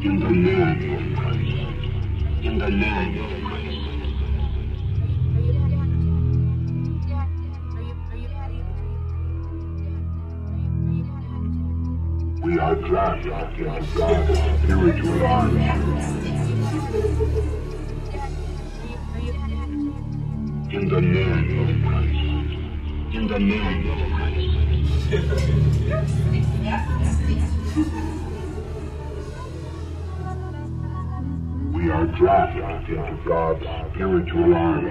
In the name of Christ. In the name of Christ. We are drafted into God's spiritual army. In the name of Christ. In the name of Christ. We are drafted into God's spiritual army.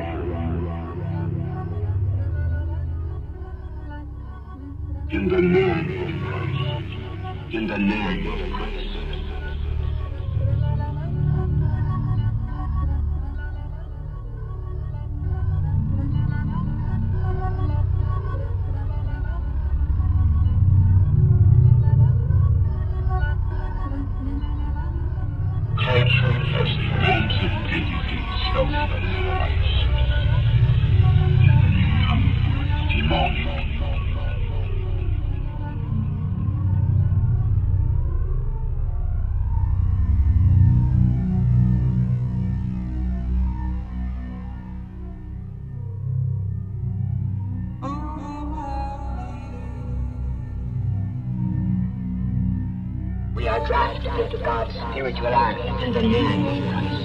In the name of Christ. In the name of Christ. Culture has emancipated itself as Christ. Demonic. We are drafted into God's spiritual army in the name of Christ.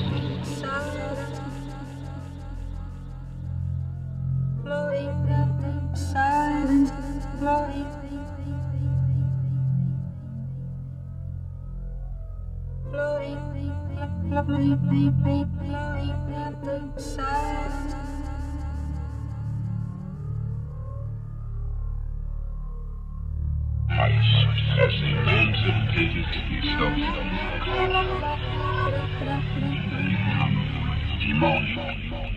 Christ has emancipated himself as demonic.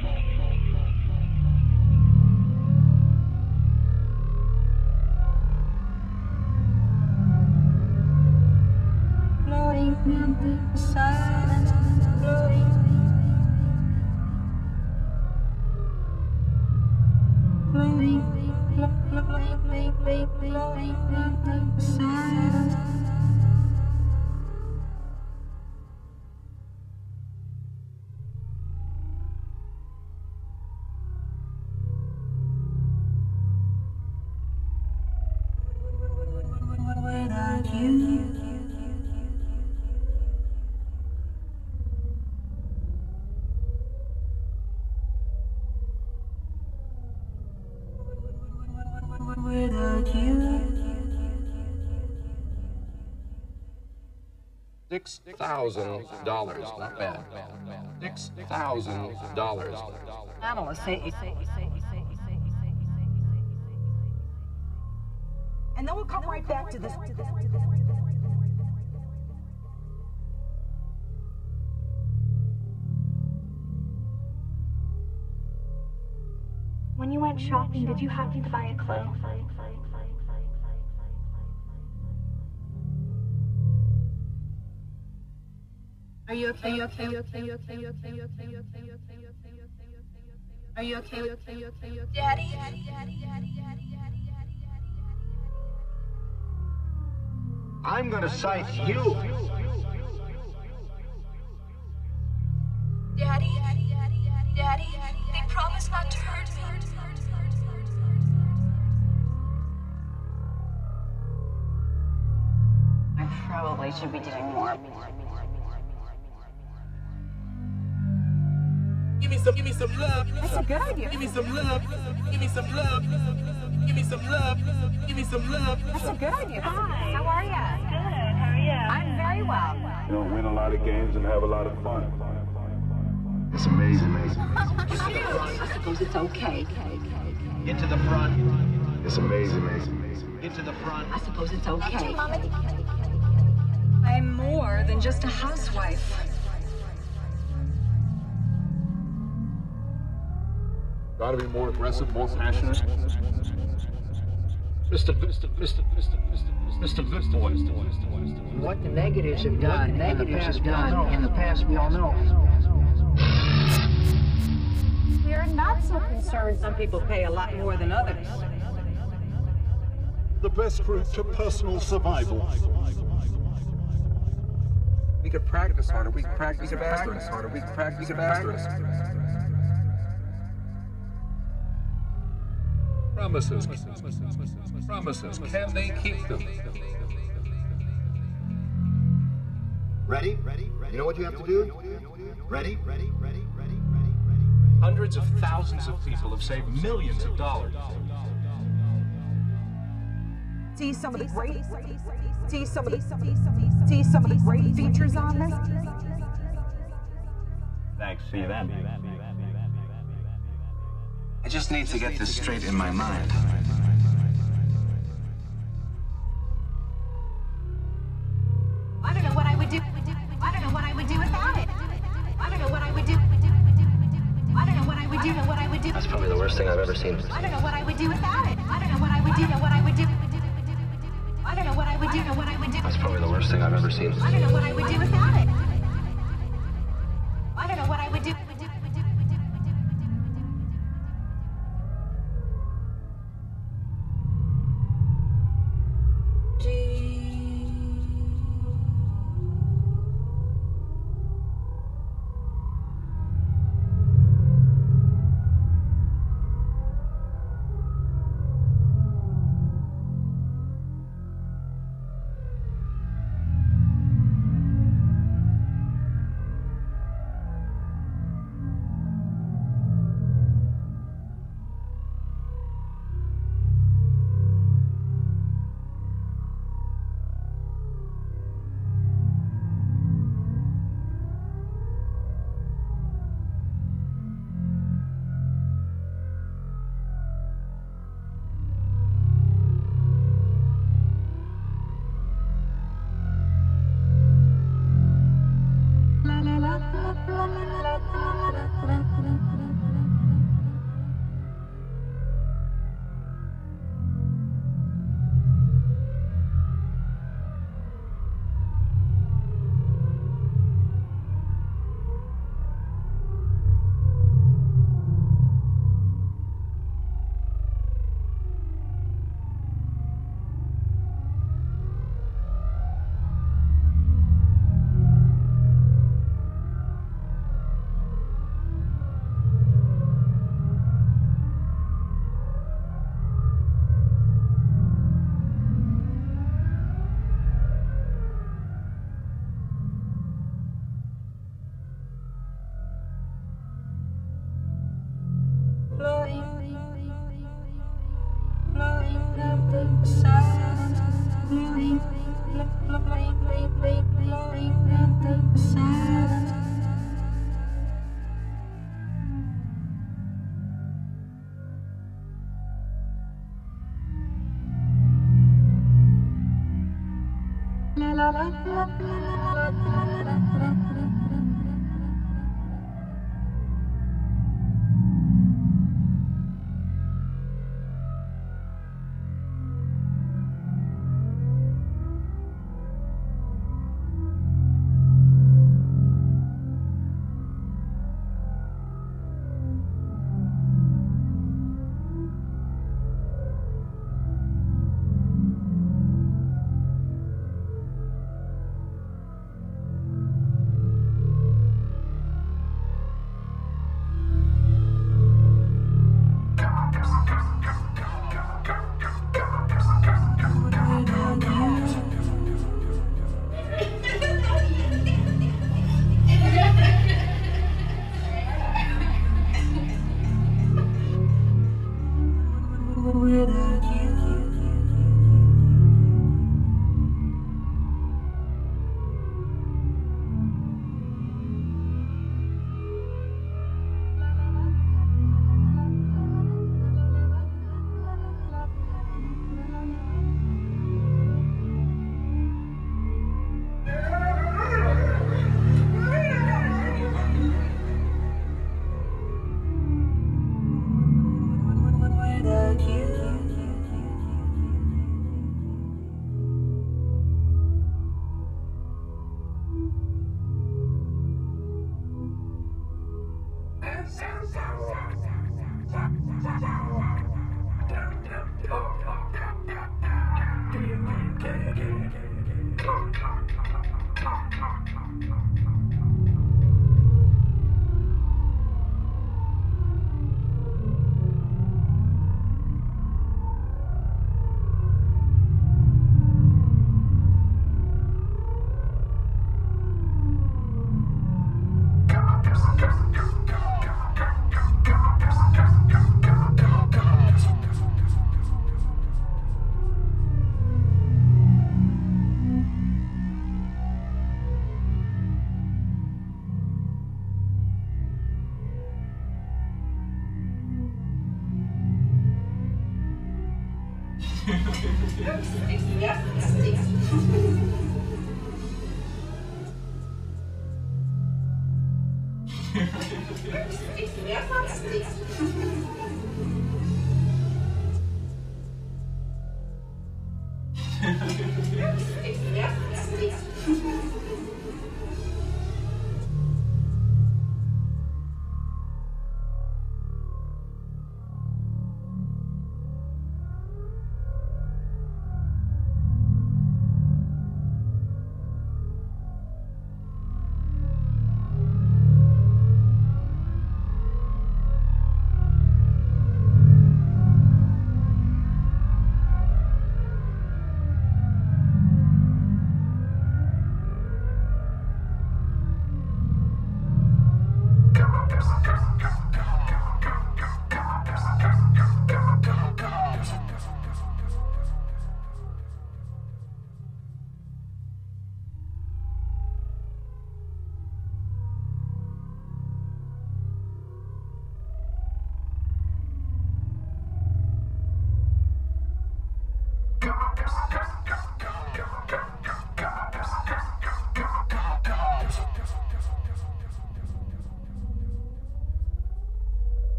Without you. Without you. $6,000, not bad. $6,000. Analysts say. And then we'll come right back to this. When you went shopping, did you happen to buy a clothes? Are you okay? Are you okay? Are you okay? Are you okay? Are you okay? Are you okay? Are you okay? Are you okay? Are you okay? Are you okay? Daddy. I'm gonna cite you. Daddy, they promised not to hurt me. I probably should be doing more. Give me some love. That's a good idea. Give me some love. Give me some love. Give me some love. Give me some love. That's a good idea. Hi, how are ya? Good, how are ya? I'm very well. You know, win a lot of games and have a lot of fun. It's amazing. I suppose it's okay. Into the front. It's amazing. Into the front. I suppose it's okay. I'm more than just a housewife. Gotta be more aggressive, more passionate. Mr. Good Boy. What the negatives have done in the past, we all know. We are not so concerned some people pay a lot more than others. The best route to personal survival We could practice harder. We could practice harder. We could practice faster. Promises. Promises. Can they keep them? Ready? You know what you have to do? Ready? Hundreds of thousands of people have saved millions of dollars. See some of the great features on this. Thanks, see you then. I just need to get this straight in my mind. I don't know what I would do. I don't know what I would do without it. I don't know what I would do. I don't know what I would do. What I would do. That's probably the worst thing I've ever seen. I don't know what I would do without it. I don't know what I would do. What I would do. I don't know what I would do. What I would do. That's probably the worst thing I've ever seen. I don't know what I would do without it. I don't know what I would do.